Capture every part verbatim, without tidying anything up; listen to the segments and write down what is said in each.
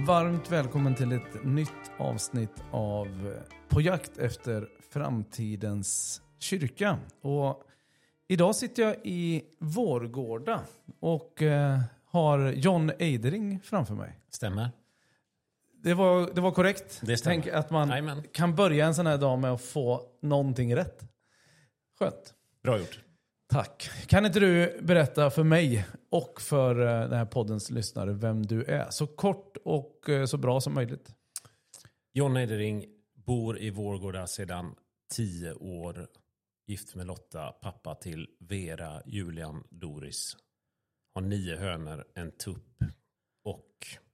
Varmt välkommen till ett nytt avsnitt av På jakt efter framtidens kyrka. Och idag sitter jag i Vårgårda och eh, har John Eidering framför mig. Stämmer. Det var, det var korrekt. Det stämmer. Tänk att man Amen. kan börja en sån här dag med att få någonting rätt. Skönt. Bra gjort. Tack. Kan inte du berätta för mig och för den här poddens lyssnare vem du är? Så kort och så bra som möjligt. John Eidering bor i Vårgårda sedan tio år. Gift med Lotta, pappa till Vera, Julian, Doris. Har nio hönor, en tupp och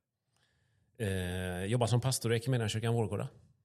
eh, jobbar som pastor i Equmeniakyrkan Vårgårda.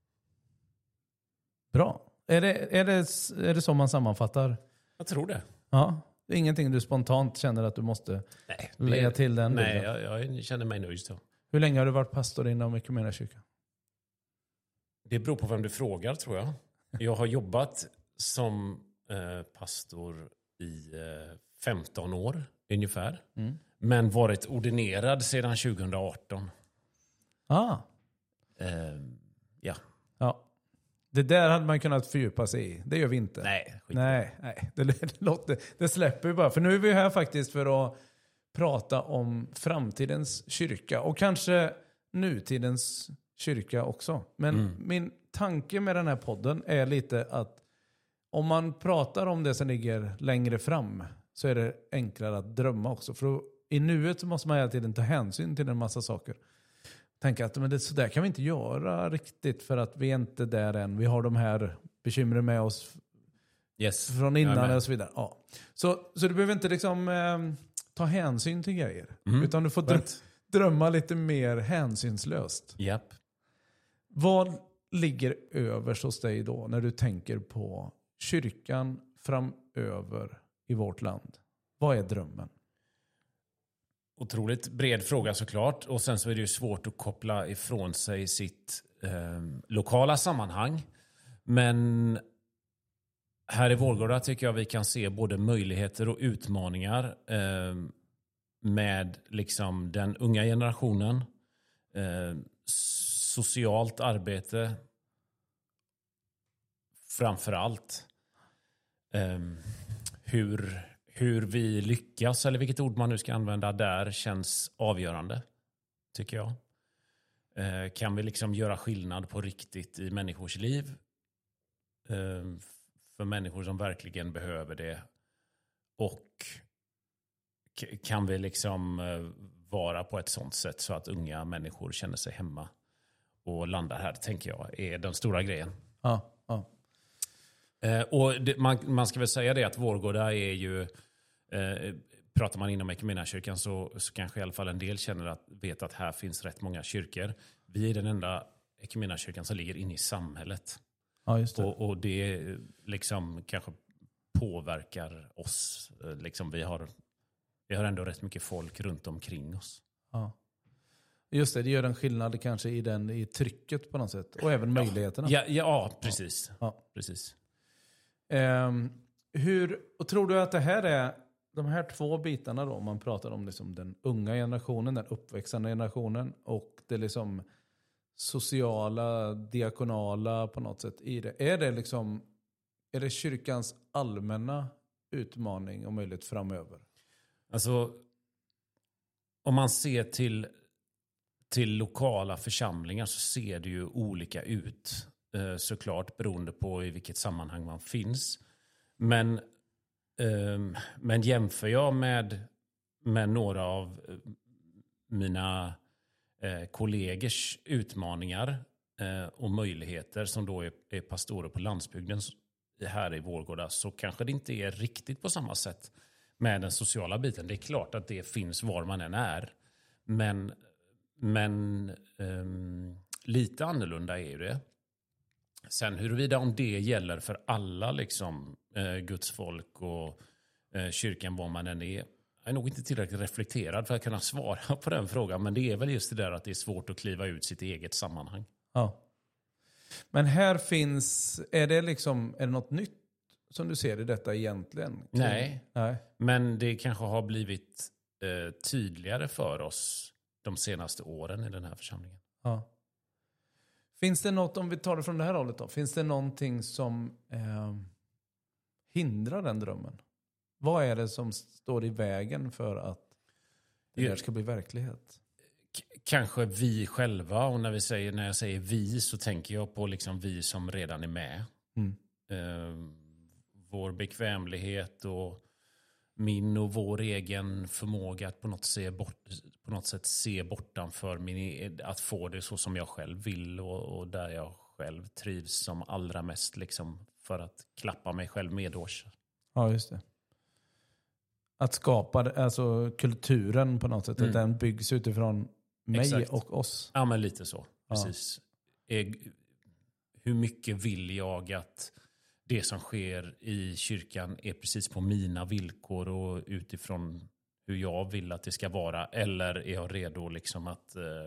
Bra. Är det, är, det, är det så man sammanfattar? Jag tror det. Ja, det är ingenting du spontant känner att du måste Nej, lägga till den. Nej, jag, jag känner mig nöjd så. Hur länge har du varit pastor inom Equmeniakyrkan? Det beror på vem du frågar, tror jag. Jag har jobbat som eh, pastor i eh, femton år ungefär. Mm. Men varit ordinerad sedan tjugo arton. Ah. Eh, ja. Ja. Det där hade man kunnat fördjupa sig i. Det gör vi inte. Nej, skit. Nej, nej. Det, det, låter, det släpper vi bara. För nu är vi här faktiskt för att prata om framtidens kyrka. Och kanske nutidens kyrka också. Men mm. min tanke med den här podden är lite att om man pratar om det som ligger längre fram så är det enklare att drömma också. För i nuet så måste man hela tiden ta hänsyn till en massa saker. Tänka att men det, så där kan vi inte göra riktigt för att vi är inte där än. Vi har de här bekymren med oss yes. från innan och så vidare. Ja. Så, så du behöver inte liksom eh, ta hänsyn till grejer. Mm. Utan du får drö- drömma lite mer hänsynslöst. Yep. Vad ligger överst hos dig då när du tänker på kyrkan framöver i vårt land? Vad är drömmen? Otroligt bred fråga såklart. Och sen så är det ju svårt att koppla ifrån sig sitt eh, lokala sammanhang. Men här i Vårgårda tycker jag vi kan se både möjligheter och utmaningar eh, med liksom den unga generationen. Eh, socialt arbete framför allt. Eh, hur... Hur vi lyckas, eller vilket ord man nu ska använda där, känns avgörande, tycker jag. Eh, kan vi liksom göra skillnad på riktigt i människors liv? Eh, för människor som verkligen behöver det. Och k- kan vi liksom eh, vara på ett sånt sätt så att unga människor känner sig hemma och landar här, tänker jag, är den stora grejen. Ja, ja. Eh, och det, man, man ska väl säga det att Vårgårda är ju, eh, pratar man inom Equmeniakyrkan så, så kanske i alla fall en del känner att, vet att här finns rätt många kyrkor. Vi är den enda Equmeniakyrkan som ligger inne i samhället. Ja, just det. Och, och det liksom kanske påverkar oss. Liksom vi, har, vi har ändå rätt mycket folk runt omkring oss. Ja. Just det, det gör en skillnad kanske i, den, i trycket på något sätt. Och även möjligheterna. Ja, ja precis. Ja. precis. Um, hur, och tror du att det här är de här två bitarna då, om man pratar om liksom den unga generationen, den uppväxande generationen och det liksom sociala, diakonala på något sätt i det. Är det liksom, är det kyrkans allmänna utmaning och möjlighet framöver? Alltså, om man ser till, till lokala församlingar så ser det ju olika ut. Såklart beroende på i vilket sammanhang man finns. Men, um, men jämför jag med, med några av mina eh, kollegers utmaningar eh, och möjligheter som då är, är pastorer på landsbygden här i Vårgårda, så kanske det inte är riktigt på samma sätt med den sociala biten. Det är klart att det finns var man än är. Men, men um, lite annorlunda är ju det. Sen huruvida om det gäller för alla liksom, eh, Guds folk och eh, kyrkan var man än är, jag är nog inte tillräckligt reflekterad för att kunna svara på den frågan. Men det är väl just det där att det är svårt att kliva ut sitt eget sammanhang. Ja. Men här finns, är det liksom, är det något nytt som du ser i detta egentligen? Nej, Nej. Men det kanske har blivit eh, tydligare för oss de senaste åren i den här församlingen. Ja. Finns det något, om vi tar det från det här hållet då, finns det någonting som eh, hindrar den drömmen? Vad är det som står i vägen för att det där ska bli verklighet? K- kanske vi själva, och när, vi säger, när jag säger vi så tänker jag på liksom vi som redan är med. Mm. Eh, vår bekvämlighet och min och vår egen förmåga att på något, se bort, på något sätt se bortanför min, att få det så som jag själv vill och, och där jag själv trivs som allra mest liksom, för att klappa mig själv medårs. Ja, just det. Att skapa alltså kulturen på något sätt, mm. att den byggs utifrån mig Exakt. Och oss. Ja, men lite så. Precis. Ja. Är, hur mycket vill jag att det som sker i kyrkan är precis på mina villkor och utifrån hur jag vill att det ska vara? Eller är jag redo liksom att eh,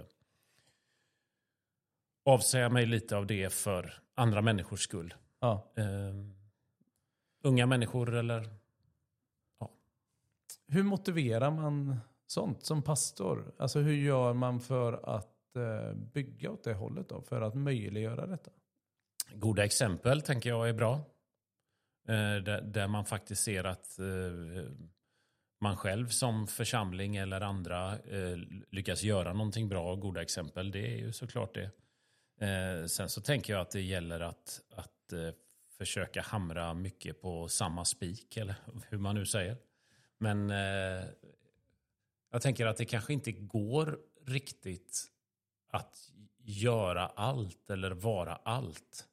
avsäga mig lite av det för andra människors skull? Ja. Eh, unga människor eller... Ja. Hur motiverar man sånt som pastor? Alltså hur gör man för att eh, bygga åt det hållet då? För att möjliggöra detta? Goda exempel tänker jag är bra. Eh, där, där man faktiskt ser att eh, man själv som församling eller andra eh, lyckas göra någonting bra. Goda exempel, det är ju såklart det. Eh, sen så tänker jag att det gäller att, att eh, försöka hamra mycket på samma spik, eller hur man nu säger. Men eh, jag tänker att det kanske inte går riktigt att göra allt eller vara allt.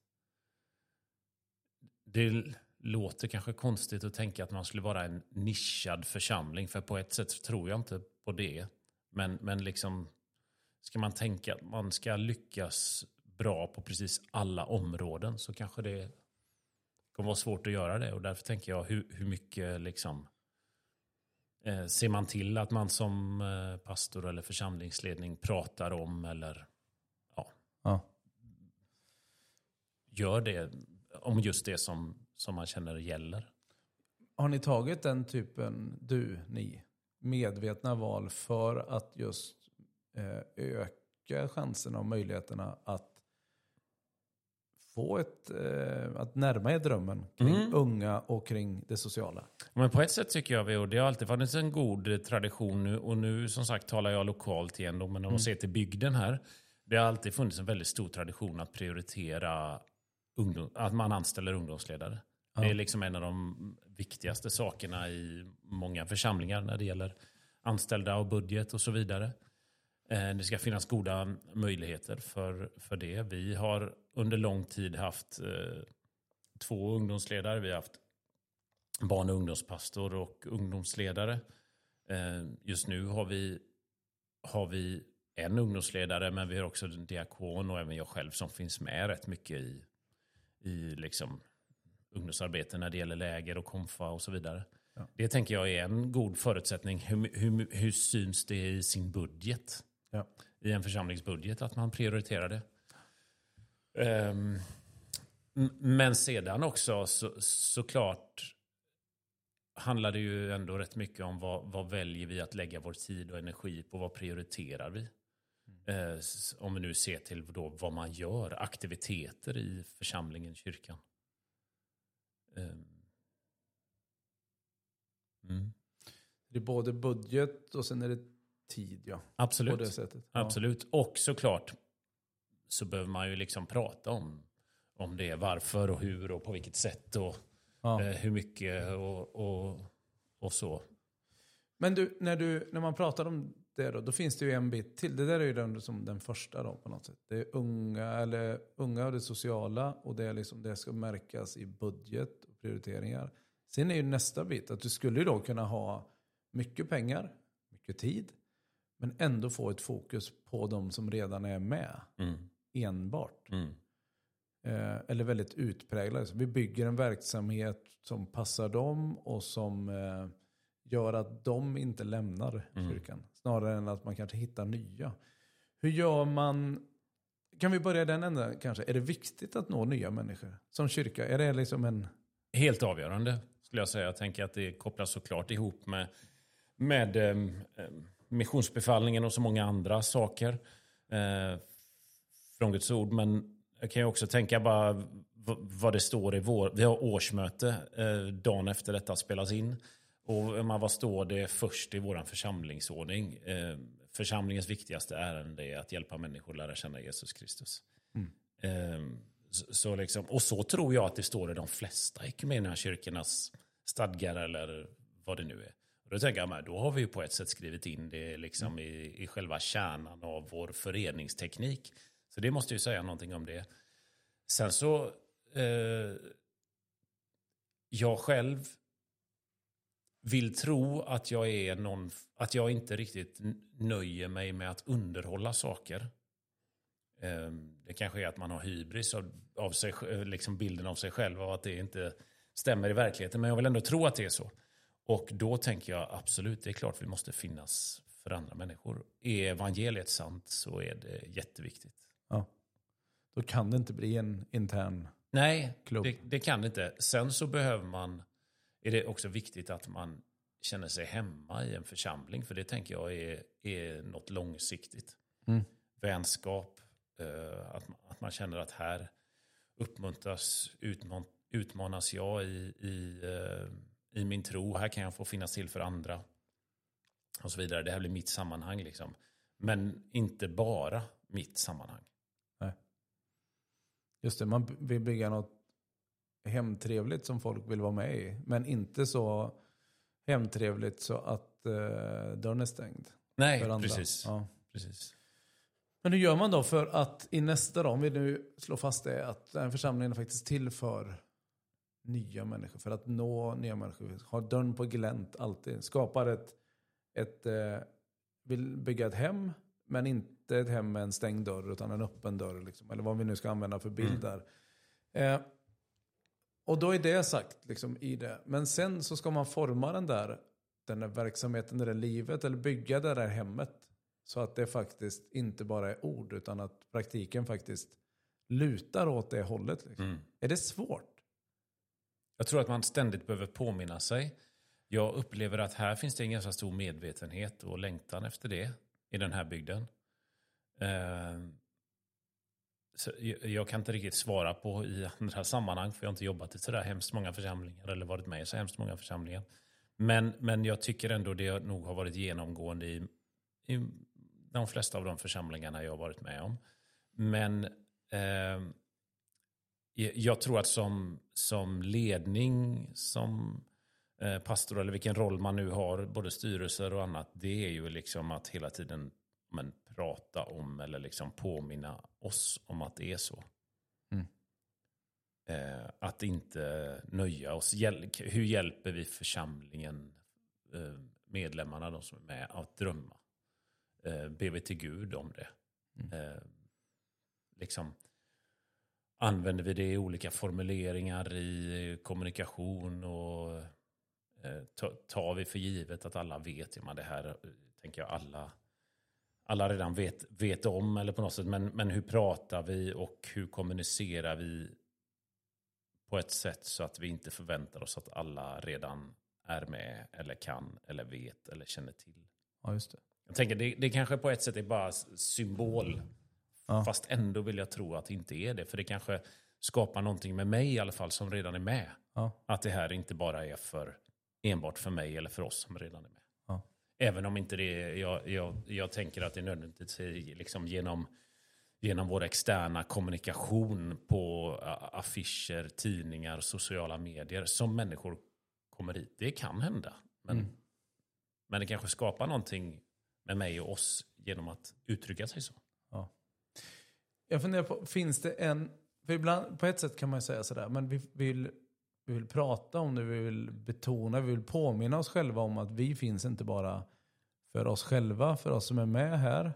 Det låter kanske konstigt att tänka att man skulle vara en nischad församling. För på ett sätt tror jag inte på det. Men, men liksom ska man tänka att man ska lyckas bra på precis alla områden så kanske det kommer vara svårt att göra det. Och därför tänker jag hur, hur mycket liksom eh, ser man till att man som eh, pastor eller församlingsledning pratar om eller ja, ja. gör det om just det som, som man känner gäller. Har ni tagit den typen, du, ni, medvetna val för att just eh, öka chanserna och möjligheterna att få ett, eh, att närma er drömmen kring mm. unga och kring det sociala? Men på ett sätt tycker jag vi, och det har alltid funnits en god tradition nu, och nu som sagt talar jag lokalt igen då, men om man mm. ser till bygden här, det har alltid funnits en väldigt stor tradition att prioritera ungdom, att man anställer ungdomsledare. Ja. Det är liksom en av de viktigaste sakerna i många församlingar när det gäller anställda och budget och så vidare. Det ska finnas goda möjligheter för, för det. Vi har under lång tid haft eh, två ungdomsledare. Vi har haft barn- och ungdomspastor och ungdomsledare. Eh, just nu har vi, har vi en ungdomsledare, men vi har också en diakon och även jag själv som finns med rätt mycket i, i liksom ungdomsarbete när det gäller läger och konfa och så vidare. Ja. Det tänker jag är en god förutsättning. Hur, hur, hur syns det i sin budget? Ja. I en församlingsbudget att man prioriterar det. Um, men sedan också så, såklart handlar det ju ändå rätt mycket om vad, vad väljer vi att lägga vår tid och energi på, vad prioriterar vi? Mm. Uh, om vi nu ser till då vad man gör, aktiviteter i församlingen, kyrkan. Um. Mm. Det är både budget och sen är det tid, ja. Absolut. På det sättet. Ja. Absolut. Och såklart så behöver man ju liksom prata om, om det. Varför och hur och på vilket sätt och ja. eh, hur mycket och, och, och så. Men du, när, du, när man pratar om det då, då finns det ju en bit till. Det där är ju den, som den första då på något sätt. Det är unga, eller unga och det sociala, och det är liksom, det ska märkas i budget och prioriteringar. Sen är ju nästa bit att du skulle ju då kunna ha mycket pengar, mycket tid, men ändå få ett fokus på de som redan är med. Mm. Enbart. Mm. Eh, eller väldigt utpräglade. Så vi bygger en verksamhet som passar dem och som eh, gör att de inte lämnar mm. kyrkan. Snarare än att man kanske hittar nya. Hur gör man... Kan vi börja den änden kanske? Är det viktigt att nå nya människor som kyrka? Är det liksom en... Helt avgörande skulle jag säga. Jag tänker att det kopplas såklart ihop med... med missionsbefallningen och så många andra saker eh, från Guds ord. Men jag kan ju också tänka bara v- vad det står i vår... Vi har årsmöte eh, dagen efter detta spelas in. Och man, vad står det först i vår församlingsordning? Eh, församlingens viktigaste ärende är att hjälpa människor att lära känna Jesus Kristus. Mm. Eh, så, så liksom, och så tror jag att det står i de flesta ekumeniakyrkornas stadgar eller vad det nu är. Och då tänker jag, men då har vi ju på ett sätt skrivit in det liksom mm. i, i själva kärnan av vår föreningsteknik. Så det måste ju säga någonting om det. Sen så, eh, jag själv vill tro att jag är någon, att jag inte riktigt nöjer mig med att underhålla saker. Eh, det kanske är att man har hybris av, av sig, liksom bilden av sig själv och att det inte stämmer i verkligheten. Men jag vill ändå tro att det är så. Och då tänker jag absolut, det är klart vi måste finnas för andra människor. Är evangeliet sant så är det jätteviktigt. Ja. Då kan det inte bli en intern Nej, klubb. det, det kan det inte. Sen så behöver man, är det också viktigt att man känner sig hemma i en församling. För det tänker jag är, är något långsiktigt. Mm. Vänskap, eh, att, att man känner att här uppmuntras, utman, utmanas jag i, i, eh, i min tro. Här kan jag få finnas till för andra. Och så vidare. Det här blir mitt sammanhang liksom. Men inte bara mitt sammanhang. Nej. Just det, man vill bygga något hemtrevligt som folk vill vara med i. Men inte så hemtrevligt så att uh, dörren är stängd. Nej, precis. Ja. precis. Men hur gör man då för att i nästa dag, om vi nu slår fast det, att den församlingen är faktiskt till för nya människor. För att nå nya människor. Ha dörren på glänt alltid. Skapar ett, ett eh, vill bygga ett hem, men inte ett hem med en stängd dörr utan en öppen dörr. Liksom, eller vad vi nu ska använda för bild där. Mm. Eh, och då är det sagt liksom, i det. Men sen så ska man forma den där, den där verksamheten, det där livet, eller bygga det där hemmet. Så att det faktiskt inte bara är ord utan att praktiken faktiskt lutar åt det hållet. Liksom. Mm. Är det svårt? Jag tror att man ständigt behöver påminna sig. Jag upplever att här finns det en ganska stor medvetenhet och längtan efter det i den här bygden. Uh, så jag, jag kan inte riktigt svara på i andra sammanhang för jag har inte jobbat i så där hemskt många församlingar eller varit med i så hemskt många församlingar. Men, men jag tycker ändå det nog har varit genomgående i, i de flesta av de församlingarna jag har varit med om. Men uh, jag tror att som, som ledning, som eh, pastor eller vilken roll man nu har, både styrelser och annat, det är ju liksom att hela tiden men, prata om eller liksom påminna oss om att det är så. Mm. Eh, att inte nöja oss. Hjäl- hur hjälper vi församlingen, eh, medlemmarna, de som är med, att drömma? Eh, ber vi till Gud om det? Mm. Eh, liksom... Använder vi det i olika formuleringar i kommunikation och eh, tar vi för givet att alla vet, ja, det här tänker jag alla, alla redan vet, vet om eller på något sätt, men, men hur pratar vi och hur kommunicerar vi på ett sätt så att vi inte förväntar oss att alla redan är med eller kan eller vet eller känner till. Ja, just det. Jag tänker det, det kanske på ett sätt är bara symbol. Ja. Fast ändå vill jag tro att det inte är det. För det kanske skapar någonting med mig i alla fall som redan är med. Ja. Att det här inte bara är för enbart för mig eller för oss som redan är med. Ja. Även om inte det är, jag, jag, jag tänker att det är nödvändigt liksom genom, genom vår externa kommunikation på affischer, tidningar, sociala medier som människor kommer hit. Det kan hända. Men, mm. men det kanske skapar någonting med mig och oss genom att uttrycka sig så. Ja. Jag funderar på, finns det en... För ibland, på ett sätt kan man säga sådär, men vi vill, vi vill prata om det, vi vill betona, vi vill påminna oss själva om att vi finns inte bara för oss själva, för oss som är med här.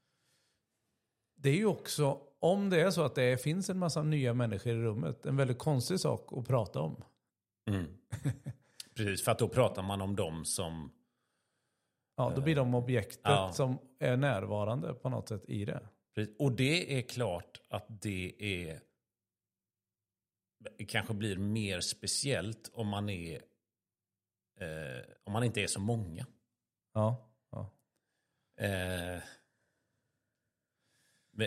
Det är ju också, om det är så att det finns en massa nya människor i rummet, en väldigt konstig sak att prata om. Mm. Precis, för att då pratar man om dem som... Ja, då blir de objektet ja. som är närvarande på något sätt i det. Och det är klart att det är kanske blir mer speciellt om man är eh, om man inte är så många. Ja, ja. Eh, men,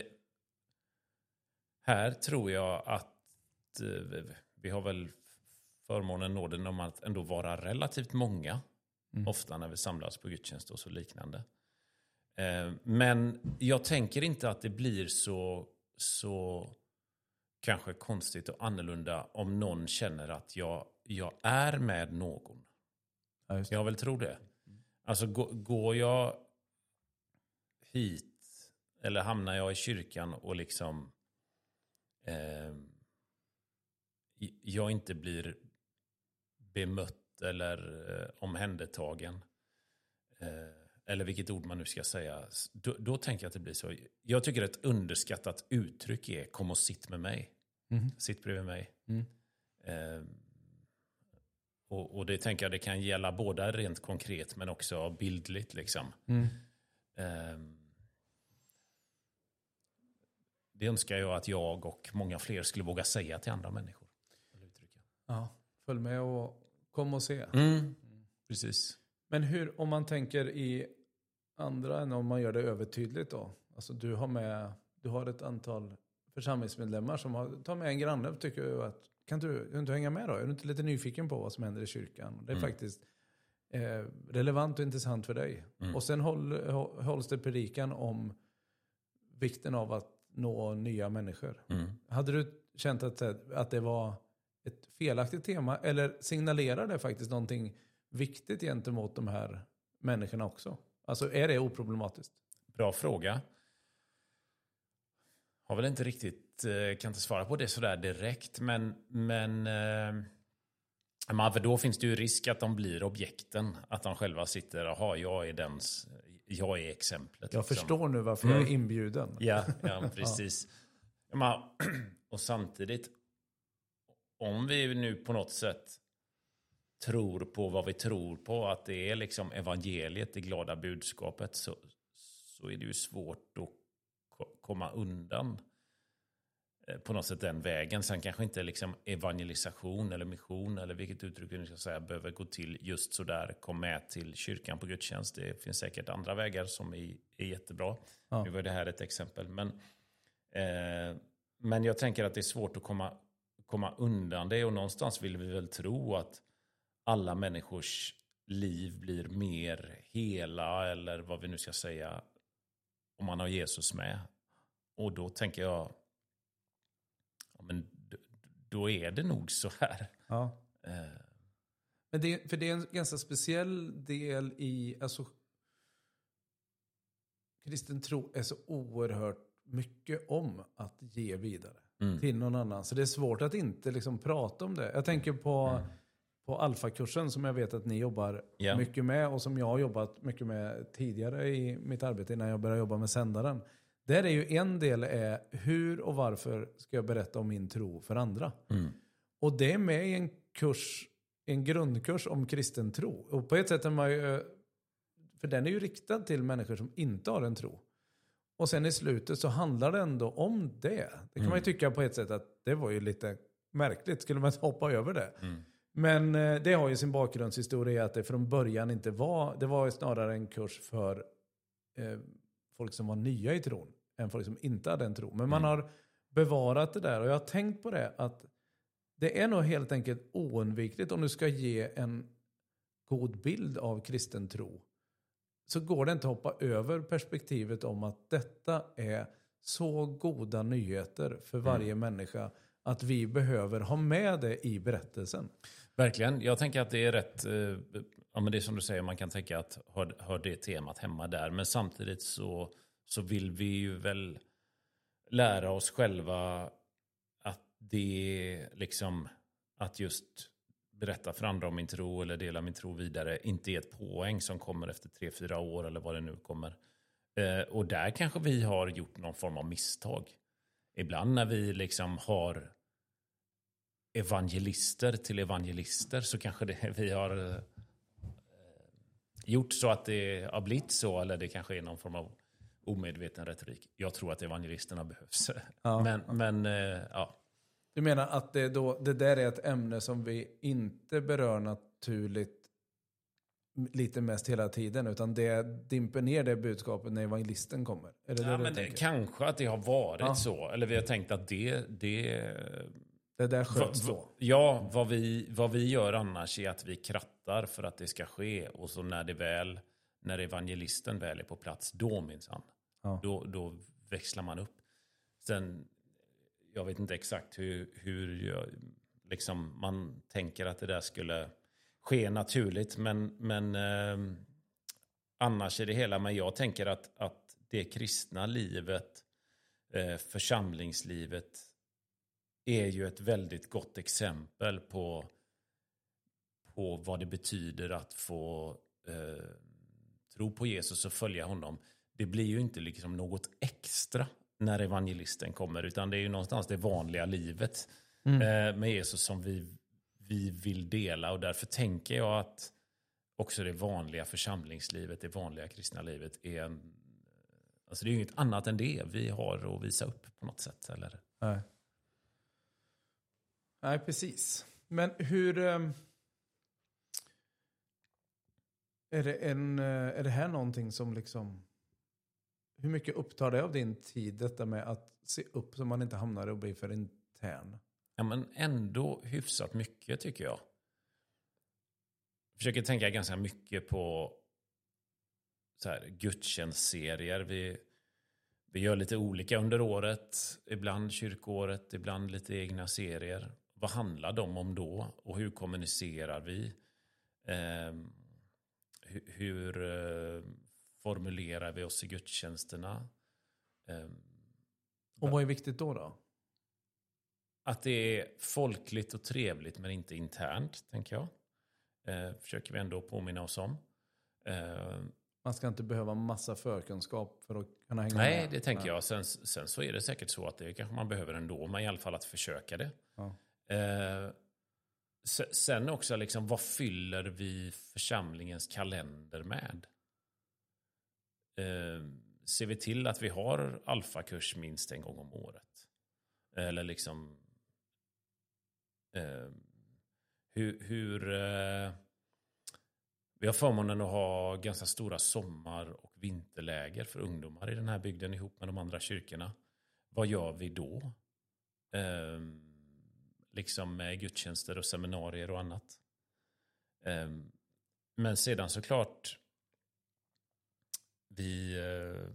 här tror jag att eh, vi har väl förmånen, nåden om att ändå vara relativt många. Mm. Ofta när vi samlas på gudstjänst och så liknande. Eh, men jag tänker inte att det blir så, så kanske konstigt och annorlunda om någon känner att jag, jag är med någon. Ja, jag väl tror det. Alltså gå, går jag hit eller hamnar jag i kyrkan och liksom eh, jag inte blir bemött eller eh, omhändertagen eh, eller vilket ord man nu ska säga, då, då tänker jag att det blir så. Jag tycker ett underskattat uttryck är kom och sitt med mig. Mm. Sitt bredvid mig. Mm. Eh, och, och det tänker jag det kan gälla både rent konkret men också bildligt liksom. Mm. Eh, det önskar jag att jag och många fler skulle våga säga till andra människor. Ja, följ med och kom och se. Mm. Precis. Men hur, om man tänker i andra än om man gör det övertydligt då. Alltså du har med, du har ett antal församlingsmedlemmar som har, tar med en granne och tycker att kan du, kan du hänga med då? Är du inte lite nyfiken på vad som händer i kyrkan? Det är mm. faktiskt eh, relevant och intressant för dig. Mm. Och sen håll, hålls det predikan om vikten av att nå nya människor. Mm. Hade du känt att, att det var ett felaktigt tema eller signalerar det faktiskt någonting viktigt gentemot de här människorna också? Alltså är det oproblematiskt? Bra fråga. Har väl inte riktigt, kan inte svara på det sådär direkt, men, men eh, för då finns det ju risk att de blir objekten, att de själva sitter, jaha, jag är dens, jag är exemplet. Jag liksom. Förstår nu varför mm. jag är inbjuden. Ja, ja precis. ja. Och samtidigt, om vi nu på något sätt tror på vad vi tror på, att det är liksom evangeliet, det glada budskapet, så, så är det ju svårt att komma undan på något sätt den vägen. Sen kanske inte liksom evangelisation eller mission eller vilket uttryck vi nu ska säga behöver gå till just så där, kom med till kyrkan på gudstjänst. Det finns säkert andra vägar som är, är jättebra. Ja. Nu var det här ett exempel. Men, eh, men jag tänker att det är svårt att komma, komma undan det, och någonstans vill vi väl tro att alla människors liv blir mer hela, eller vad vi nu ska säga, om man har Jesus med. Och då tänker jag, ja, men då är det nog så här. Ja. Eh. Men det, för det är en ganska speciell del i, alltså kristen tro är så oerhört mycket om att ge vidare mm. till någon annan. Så det är svårt att inte liksom prata om det. Jag tänker på mm. på Alfa-kursen som jag vet att ni jobbar yeah. mycket med och som jag har jobbat mycket med tidigare i mitt arbete innan jag började jobba med sändaren. Där är ju en del är hur och varför ska jag berätta om min tro för andra. Mm. Och det är med i en kurs, en grundkurs om kristen tro. Och på ett sätt är man ju, för den är ju riktad till människor som inte har en tro. Och sen i slutet så handlar det ändå om det. Det kan mm. man ju tycka på ett sätt att det var ju lite märkligt. Skulle man hoppa över det? Mm. Men det har ju sin bakgrundshistoria att det från början inte var, det var snarare en kurs för eh, folk som var nya i tron än folk som inte hade en tro. Men man mm. har bevarat det där, och jag har tänkt på det att det är nog helt enkelt oundvikligt om du ska ge en god bild av kristen tro, så går det inte att hoppa över perspektivet om att detta är så goda nyheter för varje mm. människa att vi behöver ha med det i berättelsen. Verkligen. Jag tänker att det är rätt, eh, ja men det är som du säger, man kan tänka att hör, hör det temat hemma där. Men samtidigt så, så vill vi ju väl lära oss själva att det liksom, att just berätta för andra om min tro eller dela min tro vidare inte är ett poäng som kommer efter tre, fyra år eller vad det nu kommer. Eh, och där kanske vi har gjort någon form av misstag. Ibland när vi liksom har evangelister till evangelister så kanske det vi har eh, gjort så att det har blivit så, eller det kanske är någon form av omedveten retorik. Jag tror att evangelisterna behövs. Ja. Men, men eh, ja. Du menar att det, då, det där är ett ämne som vi inte berör naturligt lite mest hela tiden, utan det dimper ner det budskapet när evangelisten kommer. Är det Ja, det du men det, tänker? kanske att det har varit Ja. så. Eller vi har tänkt att det... det Det där sköts Va- då. va- Ja, vad vi, vad vi gör annars är att vi krattar för att det ska ske. Och så när det väl, när evangelisten väl är på plats, då minsann. Ja. Då, då växlar man upp. Sen, jag vet inte exakt hur, hur jag, liksom, man tänker att det där skulle ske naturligt. Men, men eh, annars är det hela. Men jag tänker att, att det kristna livet, eh, församlingslivet, är ju ett väldigt gott exempel på, på vad det betyder att få eh, tro på Jesus och följa honom. Det blir ju inte liksom något extra när evangelisten kommer, utan det är ju någonstans det vanliga livet Mm. eh, med Jesus som vi, vi vill dela. Och därför tänker jag att också det vanliga församlingslivet, det vanliga kristna livet är en, alltså det är ju inget annat än det vi har att visa upp på något sätt, eller? Nej. Nej, precis. Men hur... ehm, Är det, en, eh, är det här någonting som liksom... Hur mycket upptar det av din tid, detta med att se upp så man inte hamnar och blir för intern? Ja, men ändå hyfsat mycket tycker jag. Jag försöker tänka ganska mycket på så här, gudstjänstserier. Vi, vi gör lite olika under året. Ibland kyrkoåret, ibland lite egna serier. Vad handlar de om då? Och hur kommunicerar vi? Eh, hur hur eh, formulerar vi oss i gudstjänsterna? Eh, Och vad är viktigt då då? Att det är folkligt och trevligt men inte internt, tänker jag. Eh, försöker vi ändå påminna oss om. Eh, Man ska inte behöva massa förkunskap för att kunna hänga nej, med. det tänker Nej. jag. Sen, sen så är det säkert så att det kanske man behöver ändå, men i alla fall att försöka det. Ja. Eh, se- sen också, liksom, vad fyller vi församlingens kalender med? Eh, ser vi till att vi har alfakurs minst en gång om året? Eller liksom... Eh, hur... hur eh, vi har förmånen att ha ganska stora sommar- och vinterläger för ungdomar i den här bygden ihop med de andra kyrkorna. Vad gör vi då? Eh, liksom med gudstjänster och seminarier och annat. Eh, men sedan såklart vi... Eh,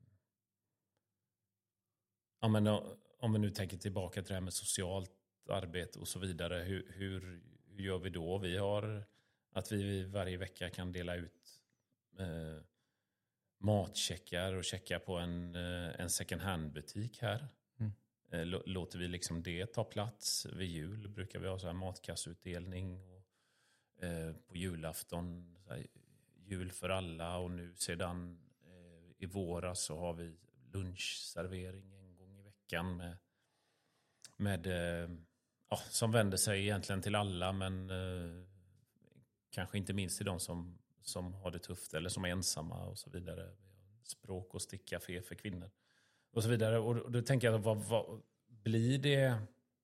ja, men, om vi nu tänker tillbaka till det här med socialt arbete och så vidare. Hur, hur, hur gör vi då? Vi har att vi varje vecka kan dela ut eh, matcheckar och checka på en, eh, en second hand-butik här. Mm. Eh, låter vi liksom det ta plats. Vid jul brukar vi ha så här matkassutdelning. Och, eh, på julafton, så här, jul för alla. Och nu sedan eh, i våras så har vi lunchservering en gång i veckan med, med eh, ja, som vänder sig egentligen till alla, men eh, kanske inte minst till de som, som har det tufft eller som är ensamma och så vidare. Språk- och stickcafé för kvinnor och så vidare. Och, och då tänker jag, vad, vad blir det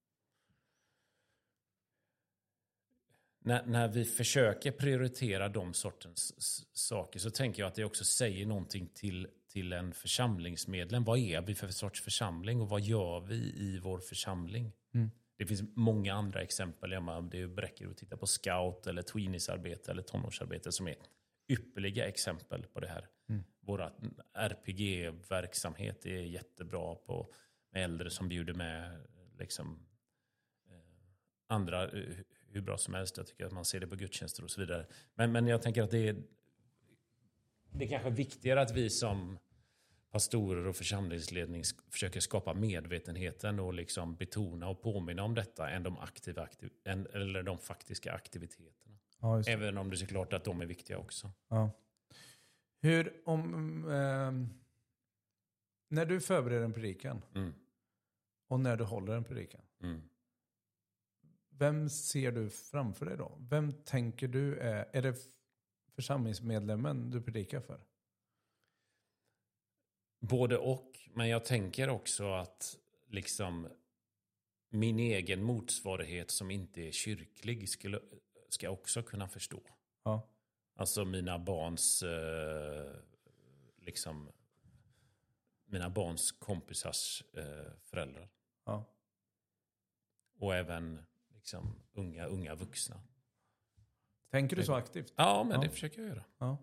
när, när vi försöker prioritera de sortens s- saker, så tänker jag att det också säger någonting till, till en församlingsmedlem. Vad är vi för sorts församling och vad gör vi i vår församling? Mm. Det finns många andra exempel. Det räcker att titta på scout eller tweeniesarbete eller tonårsarbete som är ypperliga exempel på det här. Mm. Våra R P G-verksamhet är jättebra på med äldre som bjuder med liksom, eh, andra eh, hur bra som helst. Jag tycker att man ser det på gudstjänster och så vidare. Men, men jag tänker att det är, det är kanske viktigare att vi som pastorer och församlingsledning försöker skapa medvetenheten och liksom betona och påminna om detta än de, aktiva, aktiv, än, eller de faktiska aktiviteterna. Ja, just det. Även om det är såklart att de är viktiga också. Ja. Hur om... ehm, när du förbereder en predikan Mm. och när du håller en predikan, Mm. vem ser du framför dig då? Vem tänker du är... Är det församlingsmedlemmen du predikar för? Både och, men jag tänker också att liksom min egen motsvarighet som inte är kyrklig skulle, ska också kunna förstå. Ja. Alltså mina barns eh, liksom mina barns kompisars eh, föräldrar. Ja. Och även liksom unga, unga vuxna. Tänker du så aktivt? Ja, men ja. det försöker jag göra. Ja.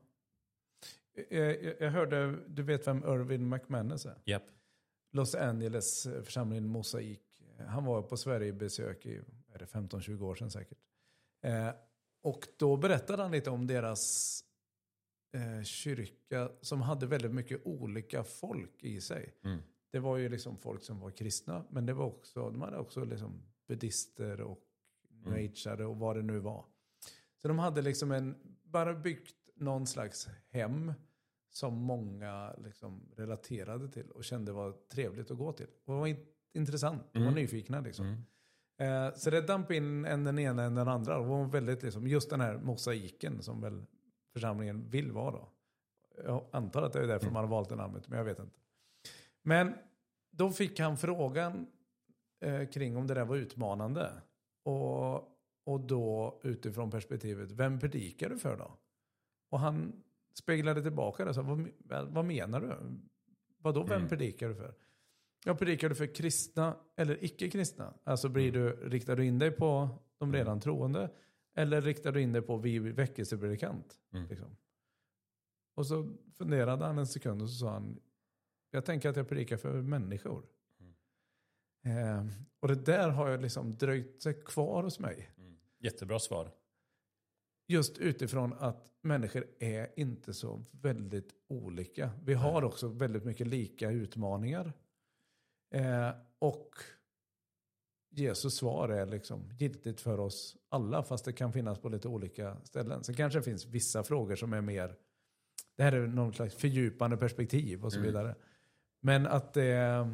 Jag, jag hörde, du vet vem Irvin McManus är? Japp. Los Angeles församlingen Mosaik. Han var på Sverigebesök i är det femton tjugo år sedan säkert. Eh, och då berättade han lite om deras eh, kyrka som hade väldigt mycket olika folk i sig. Mm. Det var ju liksom folk som var kristna, men det var också, de hade också liksom buddhister och nöjdare och vad det nu var. Så de hade liksom en, bara byggt någon slags hem som många liksom relaterade till och kände var trevligt att gå till. Och det var in, intressant, de var Mm. nyfikna liksom. Mm. Eh, så det damp in en den ena än den andra. Det var väldigt liksom, just den här mosaiken som väl församlingen vill vara då. Jag antar att det är därför mm. man har valt det namnet, men jag vet inte. Men då fick han frågan eh, kring om det där var utmanande. Och, och då utifrån perspektivet, vem predikar du för då? Och han speglade tillbaka det och sa, vad, vad menar du? Vadå, vem mm. predikar du för? Jag predikar du för kristna eller icke-kristna? Alltså blir du, riktar du in dig på de redan troende? Eller riktar du in dig på vi väckelsepredikant? Mm. Liksom. Och så funderade han en sekund och så sa han, jag tänker att jag predikar för människor. Mm. Eh, och det där har jag liksom dröjt sig kvar hos mig. Mm. Jättebra svar. Just utifrån att människor är inte så väldigt olika. Vi har Nej. också väldigt mycket lika utmaningar. Eh, och Jesus svar är liksom giltigt för oss alla, fast det kan finnas på lite olika ställen. Sen kanske det finns vissa frågor som är mer, det här är någon slags fördjupande perspektiv och så vidare. Mm. Men att det eh,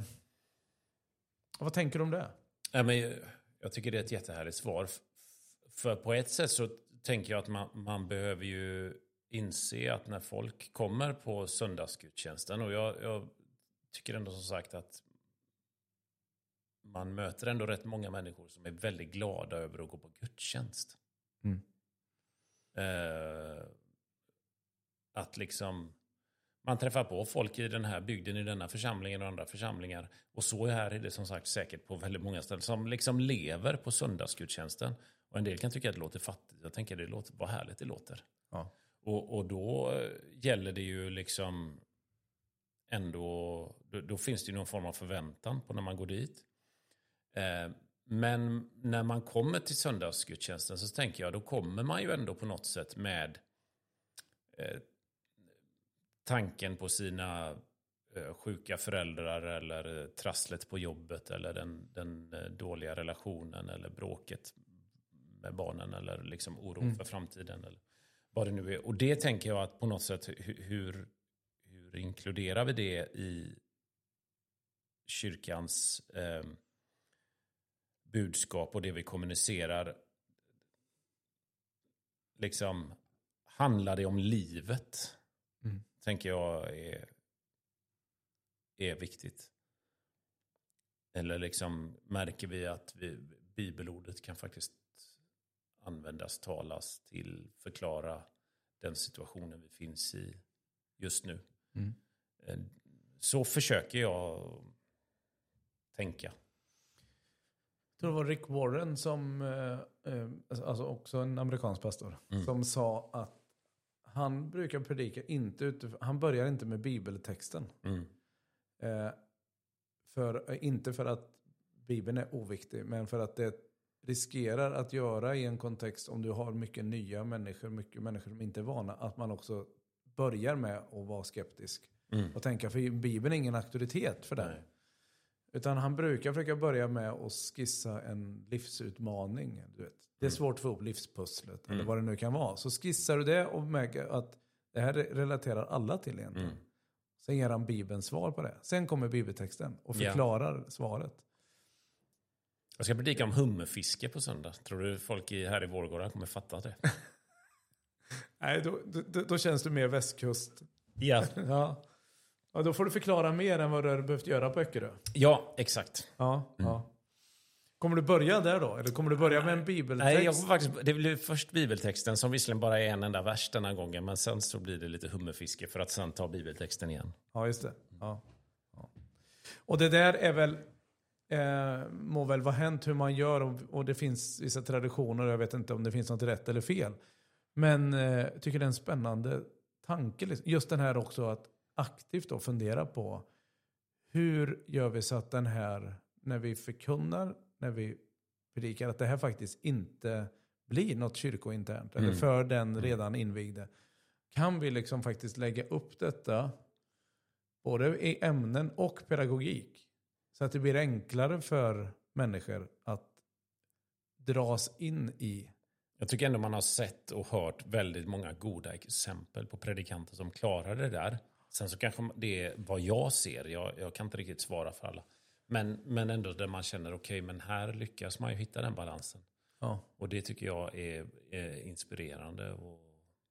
vad tänker du om det? Ja, men jag tycker det är ett jättehärligt svar. För på ett sätt så tänker jag att man, man behöver ju inse att när folk kommer på söndagsgudstjänsten, och jag, jag tycker ändå som sagt att man möter ändå rätt många människor som är väldigt glada över att gå på gudstjänst. Mm. Eh, att liksom man träffar på folk i den här bygden, i denna församlingen och andra församlingar. Och så här är det som sagt säkert på väldigt många ställen som liksom lever på söndagsgudstjänsten. Och en del kan tycka att det låter fattigt. Jag tänker att det låter, vad härligt det låter. Ja. Och, och då gäller det ju liksom ändå, då, då finns det ju någon form av förväntan på när man går dit. Eh, men när man kommer till söndagsgudstjänsten så tänker jag, då kommer man ju ändå på något sätt med eh, tanken på sina eh, sjuka föräldrar eller eh, trasslet på jobbet eller den, den eh, dåliga relationen eller bråket med barnen eller liksom oro mm. för framtiden eller vad det nu är. Och det tänker jag att på något sätt hur, hur, hur inkluderar vi det i kyrkans eh, budskap och det vi kommunicerar, liksom handlar det om livet mm. tänker jag är, är viktigt. Eller liksom märker vi att vi, bibelordet kan faktiskt användas, talas till, förklara den situationen vi finns i just nu. Mm. Så försöker jag tänka. Jag tror det var Rick Warren som, eh, alltså också en amerikansk pastor, mm. som sa att han brukar predika inte utifrån, han börjar inte med bibeltexten. Mm. Eh, för, inte för att Bibeln är oviktig, men för att det riskerar att göra i en kontext om du har mycket nya människor, mycket människor som inte är vana, att man också börjar med att vara skeptisk. Mm. Och tänka, för Bibeln är ingen auktoritet för det. Nej. Utan han brukar försöka börja med att skissa en livsutmaning. Du vet. Det är svårt att få upp livspusslet, mm. eller vad det nu kan vara. Så skissar du det och märker att det här relaterar alla till egentligen. Mm. Sen ger han Bibelns svar på det. Sen kommer bibeltexten och förklarar yeah. svaret. Jag ska predika om hummerfiske på söndag. Tror du folk i, här i Vårgårda kommer fatta det? Nej, då, då, då känns det mer västkust. Ja. ja. Ja, då får du förklara mer än vad du har behövt göra på Öckerö. Ja, exakt. Ja, mm. ja. Kommer du börja där då? Eller kommer du börja med en bibeltext? Nej, jag kommer faktiskt, det blir först bibeltexten som visserligen bara är en enda vers den här gången. Men sen så blir det lite hummerfiske för att sen ta bibeltexten igen. Ja, just det. Ja. Ja. Och det där är väl, eh, må väl vara hänt hur man gör. Och, och det finns vissa traditioner. Jag vet inte om det finns något rätt eller fel. Men eh, jag tycker det är en spännande tanke. Just den här också att aktivt då fundera på hur gör vi så att den här, när vi förkunnar, när vi predikar, att det här faktiskt inte blir något kyrkointernt. Mm. Eller för den redan invigde. Kan vi liksom faktiskt lägga upp detta både i ämnen och pedagogik. Så att det blir enklare för människor att dras in i. Jag tycker ändå man har sett och hört väldigt många goda exempel på predikanter som klarar det där. Sen så kanske det är vad jag ser. Jag, jag kan inte riktigt svara för alla. Men, men ändå där man känner okej, okay, men här lyckas man ju hitta den balansen. Ja. Och det tycker jag är, är inspirerande. Och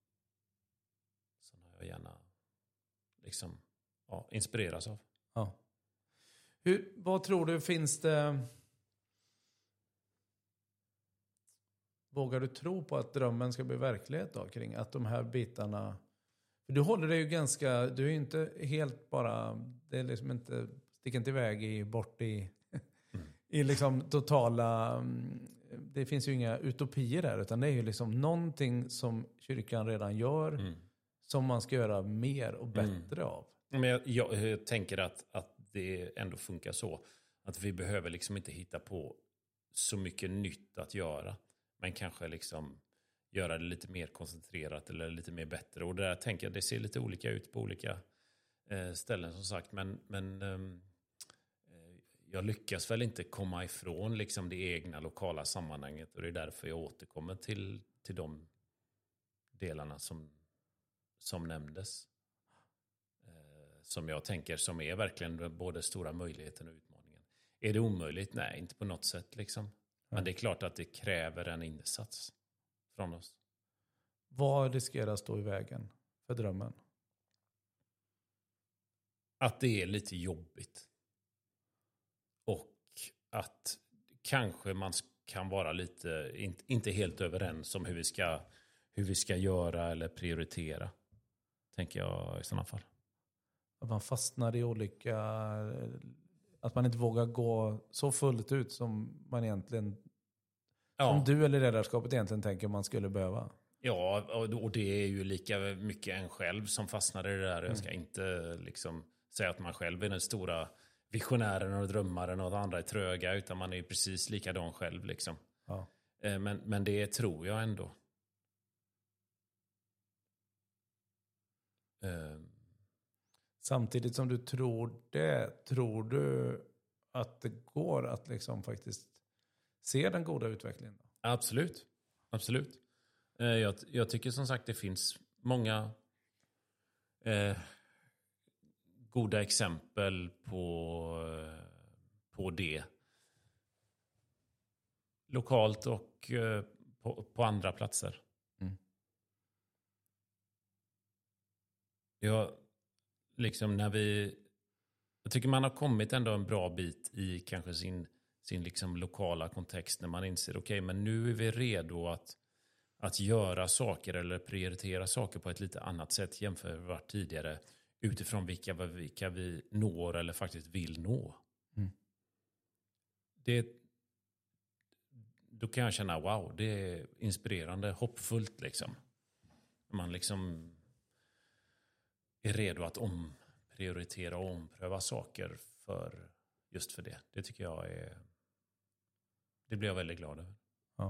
som jag gärna liksom, ja, inspireras av. Ja. Hur, vad tror du finns det... Vågar du tro på att drömmen ska bli verklighet då, kring att de här bitarna... För du håller dig ju ganska... Du är ju inte helt bara... Det är liksom inte... Sticker inte iväg i, bort i... Mm. I liksom totala... Det finns ju inga utopier där. Utan det är ju liksom någonting som kyrkan redan gör. Mm. Som man ska göra mer och bättre mm. av. Men jag, jag, jag tänker att, att det ändå funkar så. Att vi behöver liksom inte hitta på så mycket nytt att göra. Men kanske liksom göra det lite mer koncentrerat eller lite mer bättre. Och där tänker jag, det ser lite olika ut på olika eh, ställen som sagt. Men, men eh, jag lyckas väl inte komma ifrån liksom det egna lokala sammanhanget. Och det är därför jag återkommer till, till de delarna som, som nämndes. Eh, som jag tänker som är verkligen både stora möjligheten och utmaningen. Är det omöjligt? Nej, inte på något sätt liksom. Men det är klart att det kräver en insats från oss. Vad riskerar att stå i vägen för drömmen? Att det är lite jobbigt. Och att kanske man kan vara lite, inte helt överens om hur vi ska, hur vi ska göra eller prioritera. Tänker jag i sådana fall. Att man fastnar i olika... Att man inte vågar gå så fullt ut som man egentligen... Ja. Som du eller ledarskapet egentligen tänker man skulle behöva. Ja, och det är ju lika mycket en själv som fastnar i det där. Jag ska mm. inte liksom säga att man själv är den stora visionären och drömmaren och att andra är tröga. Utan man är ju precis likadan själv liksom. Ja. Men, men det tror jag ändå. Um. Samtidigt som du tror det, tror du att det går att liksom faktiskt se den goda utvecklingen? Absolut, absolut. Jag, jag tycker som sagt det finns många eh, goda exempel på, på det. Lokalt och eh, på, på andra platser. Mm. Jag... Liksom när vi, jag tycker man har kommit ändå en bra bit i kanske sin, sin liksom lokala kontext när man inser okej, okay, men nu är vi redo att, att göra saker eller prioritera saker på ett lite annat sätt jämfört med vad tidigare utifrån vilka, vilka vi når eller faktiskt vill nå. Mm. Det, då kan jag känna wow, det är inspirerande, hoppfullt liksom. Man liksom är redo att omprioritera och ompröva saker för just för det. Det tycker jag är... Det blir jag väldigt glad över. Ja.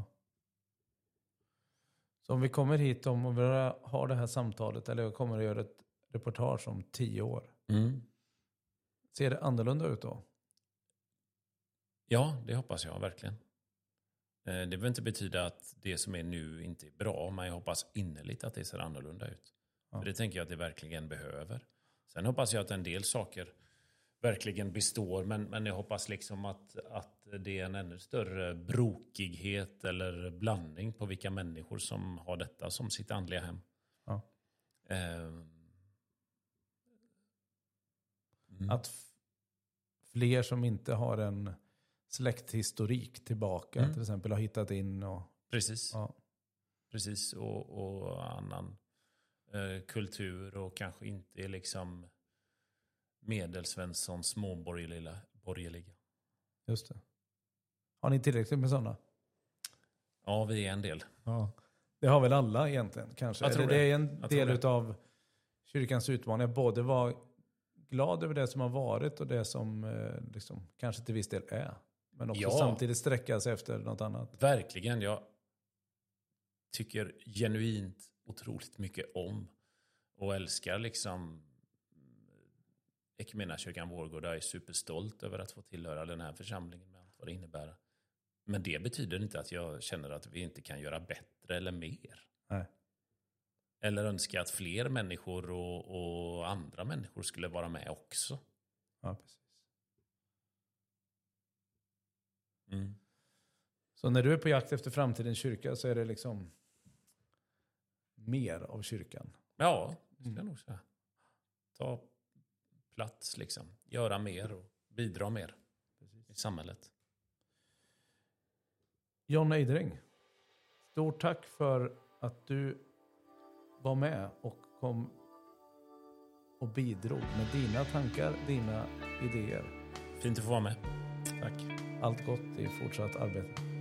Så om vi kommer hit, om vi har det här samtalet, eller jag kommer att göra ett reportage om tio år. Mm. Ser det annorlunda ut då? Ja, det hoppas jag verkligen. Det behöver inte betyda att det som är nu inte är bra, men jag hoppas innerligt att det ser annorlunda ut. Ja. För det tänker jag att det verkligen behöver. Sen hoppas jag att en del saker verkligen består. Men, men jag hoppas liksom att, att det är en ännu större brokighet eller blandning på vilka människor som har detta som sitt andliga hem. Ja. Mm. Att f- fler som inte har en släkthistorik tillbaka. Mm. Till exempel har hittat in och... Precis. Ja. Precis. Och, och annan eh, kultur och kanske inte är liksom medelsvensson småborgerliga. Borgerliga. Just det. Har ni tillräckligt med sådana? Ja, vi är en del. Ja. Det har väl alla egentligen kanske. Jag tror Eller det är en Jag del tror av kyrkans utmaning. Både vara glad över det som har varit och det som eh, liksom, kanske till viss del är. Men också Ja. samtidigt sträcka sig efter något annat. Verkligen. Jag tycker genuint otroligt mycket om och älskar liksom Equmeniakyrkan Vårgårda. Jag är superstolt över att få tillhöra den här församlingen med allt vad det innebär. Men det betyder inte att jag känner att vi inte kan göra bättre eller mer. Nej. Eller önska att fler människor och, och andra människor skulle vara med också. Ja, precis. Mm. Så när du är på jakt efter framtidens kyrka så är det liksom mer av kyrkan. Ja, det ska jag nog säga. Ta plats liksom. Göra mer och bidra mer i samhället. John Eidering, stort tack för att du var med och kom och bidrog med dina tankar, dina idéer. Fint att få vara med. Tack. Allt gott i fortsatt arbete.